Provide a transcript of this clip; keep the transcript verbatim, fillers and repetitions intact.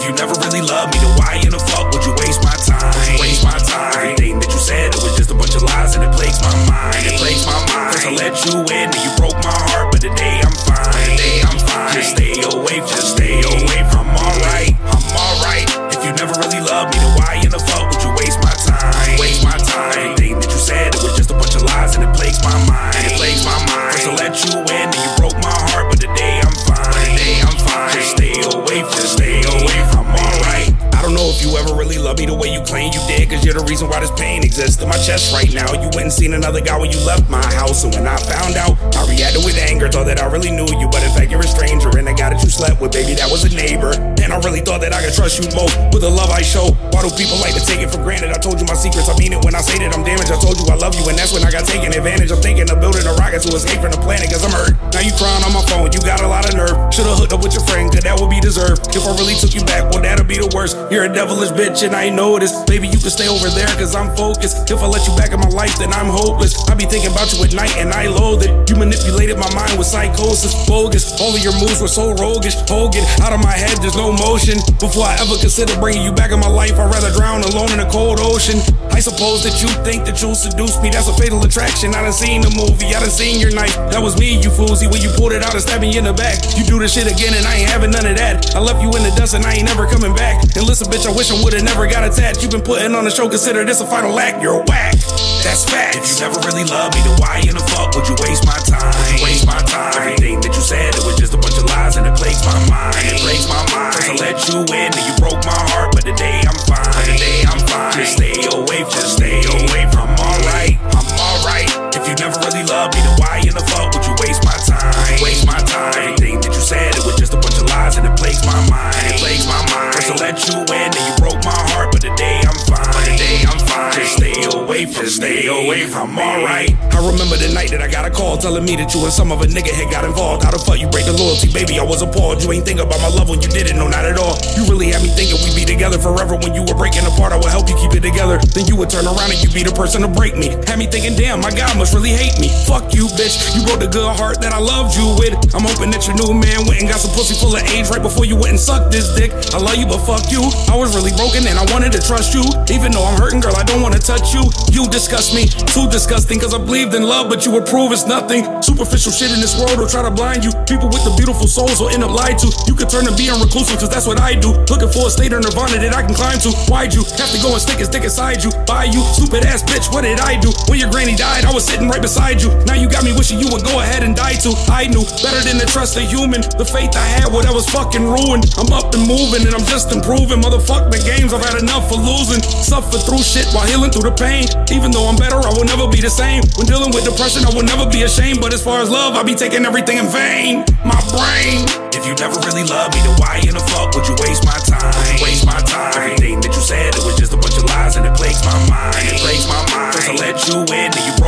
If you never really loved me, then why in the fuck would you waste my time? Would you waste my time? Everything that you said, it was just a bunch of lies, and it plagues my mind. It plagues my mind. First I let you in, and you broke my heart, but today I'm fine. Today I'm fine. Just stay away, just stay away from. I'm alright, I'm alright. If you never really loved me, then why in the fuck would you waste my time? Would you waste my time? Everything that you said, it was just a bunch of lies, and it plagues my mind. It plagues my mind. First I let you in, and you broke my heart, but today I'm fine. Today I'm fine. Just stay away, just stay away from. I'm alright. I don't know if you ever really love me the way you claim you did, cause you're the reason why this pain exists in my chest right now. You went and seen another guy when you left my house, and when I found out, I reacted with anger, thought that I really knew you, but in fact you're a stranger, and the guy that you slept with, baby, that was a neighbor. And I really thought that I could trust you most with the love I show. Why do people like to take it for granted? I told you my secrets, I mean it when I say that I'm damaged. I told you I love you, and that's when I got taken advantage. I'm thinking of building a rocket to escape from the planet, cause I'm hurt. Now you crying on my phone, you got a lot of nerve. Should've hooked up with your friend, cause that would be deserved. If I really took you back, well that'd be the worst. You're a devilish bitch and I know this. Baby, you can stay over there cause I'm focused. If I let you back in my life, then I'm hopeless. I be thinking about you at night and I loathe it. You manipulated my mind with psychosis, bogus. All of your moves were so roguish. Hogan, out of my head, there's no motion. Before I ever consider bringing you back in my life, I'd rather drown alone in a cold ocean. I suppose that you think that you'll seduce me, that's a fatal attraction. I done seen the movie, I done seen your knife. That was me, you foolsy, when you pulled it out and stabbed me in the back. You do this shit again and I ain't having none of that. I left you in the dust and I ain't never coming back. And listen bitch, I wish I would've never got attached. You've been putting on the show, consider this a final act. You're whack, that's fact. If you never really loved me, then why in the fuck would you waste my time? Would you waste my time? Everything that you said, it was just a bunch of lies and it plagues my mind. It plagues my mind. First I let you in and you broke my heart, but today I'm fine. Today I'm fine. Just stay away, just stay away from. I'm alright, I'm alright. If you never really loved me, then why in the fuck would you waste my time? Would you waste my time? Everything that you said, it was just a bunch of lies and it plagues my mind. It plagues my mind. First I let you in and you broke my heart, but today I'm fine. Today I'm fine. Just stay away from, just stay away from. I'm alright. I remember the night that I got a call telling me that you and some of a nigga had got involved. How the fuck you break the loyalty, baby? I was appalled. You ain't think about my love when you didn't, no, not at all. You really had me thinking we'd be together forever. When you were breaking apart, I would help you keep it together. Then you would turn around and you'd be the person to break me. Had me thinking, damn, my God must really hate me. Fuck you, bitch. You broke the good heart that I loved you with. I'm hoping that your new man went and got some pussy full of age right before you went and sucked this dick. I love you, but fuck you. I was really broken and I wanted to trust you. Even though I'm hurting, girl, I don't wanna touch you. You disgust me, too disgusting, cause I believed in love, but you would prove it's nothing. Superficial shit in this world will try to blind you. People with the beautiful souls will end up lied to. You could turn to being reclusive, cause that's what I do. Looking for a state of nirvana that I can climb to. Why'd you have to go and stick his dick inside you? Buy you, stupid ass bitch, what did I do? When your granny died, I was sitting right beside you. Now you got me wishing you would go ahead and die too. I knew better than to trust a human. The faith I had, well, that was fucking ruined. I'm up and moving and I'm just improving. Motherfuck the games, I've had enough for losing. Suffer through shit while healing through the pain. Even though I'm better, I will never be the same. When dealing with depression, I will never be ashamed. But as far as love, I be taking everything in vain. My brain. If you never really loved me, then why in the fuck would you waste my time? Would you waste my time? Everything that you said, it was just a bunch of lies and it plagues my mind. It plagues my mind. First I let you in, then you